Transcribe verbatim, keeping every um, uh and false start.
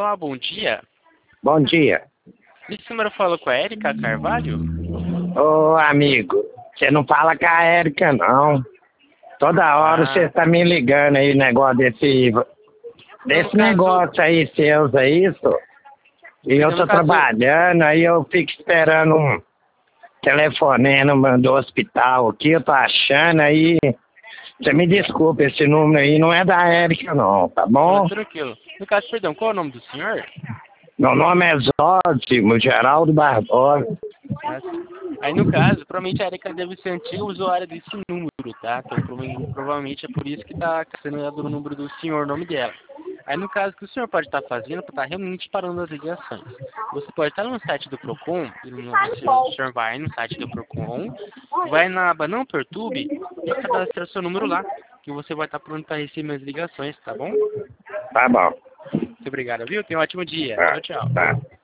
Olá, bom dia. Bom dia. Esse número falou com a Érica Carvalho? Ô, amigo, você não fala com a Érica, não. Toda hora você Ah, tá me ligando aí, negócio desse... Desse no caso, negócio aí seus aí, isso. E eu no tô caso, trabalhando, aí eu fico esperando um telefonema do hospital aqui, eu tô achando aí... Você me desculpa, esse número aí não é da Érica, não, tá não, bom? tranquilo. No caso, perdão, qual é o nome do senhor? Meu nome é Zózimo Geraldo Barbosa. Ah, sim. Aí, no caso, provavelmente a Erika deve ser antiga usuária desse número, tá? Então, prova- provavelmente é por isso que tá sendo dado o número do senhor, o nome dela. Aí, no caso, o que o senhor pode estar fazendo para estar realmente parando as ligações? Você pode estar no site do Procon, e no- você- o senhor vai no site do Procon, vai na aba Não Perturbe e cadastra seu número lá, que você vai estar pronto para receber as ligações, tá bom? Tá bom. Muito obrigado, viu? Tenha um ótimo dia. Tá, Tchau, tchau. tá.